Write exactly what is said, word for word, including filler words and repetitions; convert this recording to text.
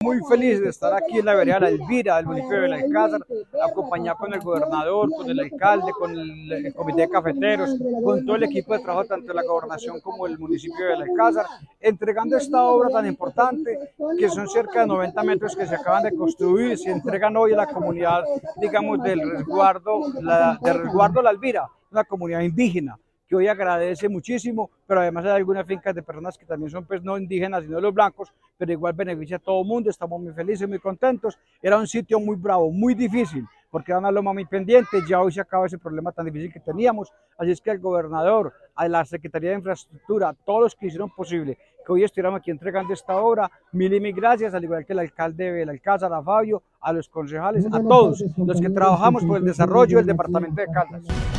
Muy feliz de estar aquí en la vereda de La Elvira, del municipio de Belalcázar, acompañado con el gobernador, con el alcalde, con el, el comité de cafeteros, con todo el equipo de trabajo, tanto de la gobernación como del municipio de Belalcázar, entregando esta obra tan importante, que son cerca de noventa metros que se acaban de construir, se entregan hoy a la comunidad, digamos, del resguardo, la, del resguardo La Elvira, una comunidad indígena, que hoy agradece muchísimo, pero además hay algunas fincas de personas que también son pues no indígenas, sino los blancos, pero igual beneficia a todo el mundo, estamos muy felices, muy contentos. Era un sitio muy bravo, muy difícil, porque era una loma muy pendiente, ya hoy se acaba ese problema tan difícil que teníamos, así es que el gobernador, a la Secretaría de Infraestructura, a todos los que hicieron posible que hoy estuviéramos aquí entregando esta obra, mil y mil gracias, al igual que el alcalde de Belalcázar, a Fabio, a los concejales, a todos los que trabajamos por el desarrollo del departamento de Caldas.